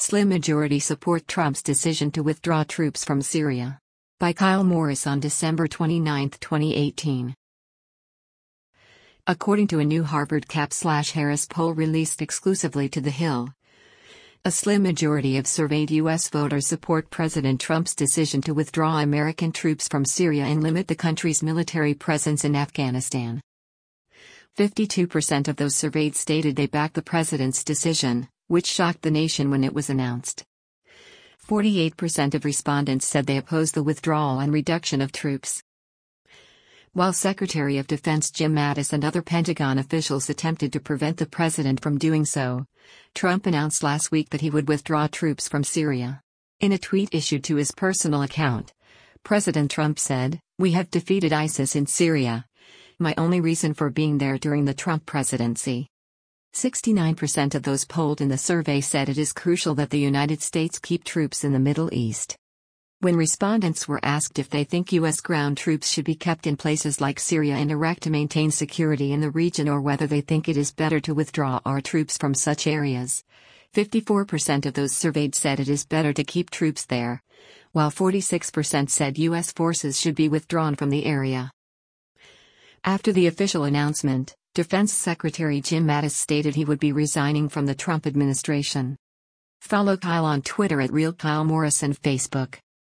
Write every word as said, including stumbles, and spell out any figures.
Slim majority support Trump's decision to withdraw troops from Syria. By Kyle Morris on December twenty-ninth, twenty eighteen. According to a new Harvard Cap/Harris poll released exclusively to The Hill, a slim majority of surveyed U S voters support President Trump's decision to withdraw American troops from Syria and limit the country's military presence in Afghanistan. fifty-two percent of those surveyed stated they backed the president's decision, which shocked the nation when it was announced. forty-eight percent of respondents said they opposed the withdrawal and reduction of troops. While Secretary of Defense Jim Mattis and other Pentagon officials attempted to prevent the president from doing so, Trump announced last week that he would withdraw troops from Syria. In a tweet issued to his personal account, President Trump said, "We have defeated ISIS in Syria. My only reason for being there during the Trump presidency." sixty-nine percent of those polled in the survey said it is crucial that the United States keep troops in the Middle East. When respondents were asked if they think U S ground troops should be kept in places like Syria and Iraq to maintain security in the region or whether they think it is better to withdraw our troops from such areas, fifty-four percent of those surveyed said it is better to keep troops there, while forty-six percent said U S forces should be withdrawn from the area. After the official announcement, Defense Secretary Jim Mattis stated he would be resigning from the Trump administration. Follow Kyle on Twitter at RealKyleMorris and Facebook.